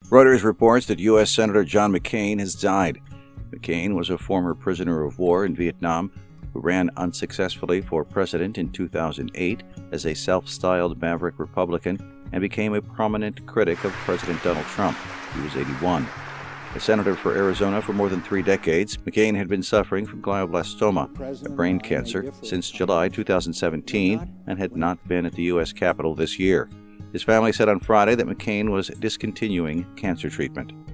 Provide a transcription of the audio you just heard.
Reuters reports that U.S. Senator John McCain has died. McCain was a former prisoner of war in Vietnam who ran unsuccessfully for president in 2008 as a self-styled maverick Republican and became a prominent critic of President Donald Trump. He was 81. A senator for Arizona for more than 3 decades, McCain had been suffering from glioblastoma, a brain cancer, since July 2017 and had not been at the U.S. Capitol this year. His family said on Friday that McCain was discontinuing cancer treatment.